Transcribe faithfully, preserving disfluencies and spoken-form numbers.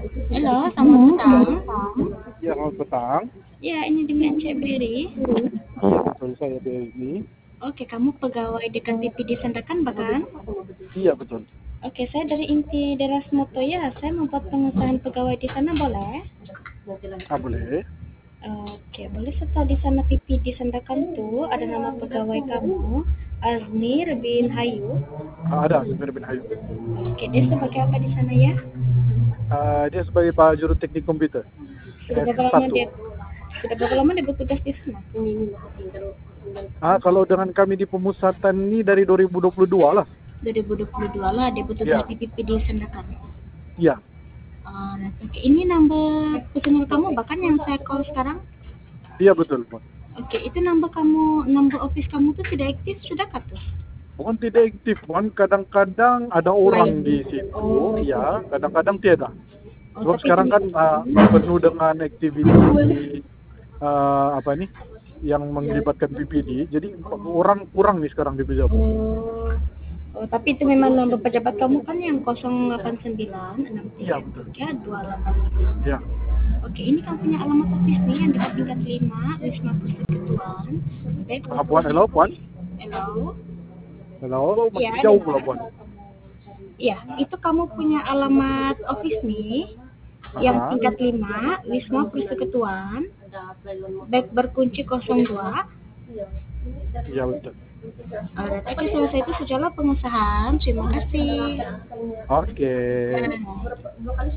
Halo, selamat petang. Ya, selamat petang. Ya, ini dengan Cik Berry. Ya, betul saya Denny. Oke, kamu pegawai dekat P P D Sandakan, bahkan? Iya, betul. Oke, saya dari inti Deras Moto ya. Saya membuat pengesahan pegawai di sana, boleh? Ah, boleh. Oke, boleh setelah di sana P P D Sandakan tuh ada nama pegawai kamu, Azmir bin Hayu. Ah, ada Azmir bin Hayu. Oke, dia sebagai apa di sana ya? Ah, dia sebagai Pak Juru Teknik Komputer. Sudah S berapa lama satu. dia sudah berapa lama dia bertugas di sana? Ah, kalau dengan kami di pemusatan ini dari dua ribu dua puluh dua lah. dua ribu dua puluh dua lah dia bertugas Iya. di P P D Sandakan. Iya. Uh, oke, ini nomor personal kamu bahkan yang saya call sekarang? Iya, betul, Pak. Oke, itu nomor kamu, nomor office kamu tuh tidak aktif sudah kah tuh? Bukan tidak aktif, Wan. Kadang-kadang ada orang Lain. di situ, Oh. ya. Kadang-kadang tiada. Oh, Sebab tapi sekarang itu- kan ah, penuh dengan aktiviti ah, apa nih yang melibatkan P P D. Jadi orang kurang nih sekarang di pejabat. Oh. Oh, tapi itu memang nomor pejabat kamu kan yang nol delapan sembilan enam Iya, tiga betul. tiga dua delapan sembilan. Ya. Oke, ini kamu punya alamat office nih yang di tingkat lima, Wisma Persekutuan. Baik, Ah, Puan, hello, Puan. Hello. Hello, masih Ya, jauh dengar. pula, Puan. Iya, itu kamu punya alamat office nih yang Aha. tingkat lima, Wisma Persekutuan, back berkunci nol dua. Iya, betul. Alright, oke, selesai itu sajalah pengesahan. Terima kasih. Oke. Nah.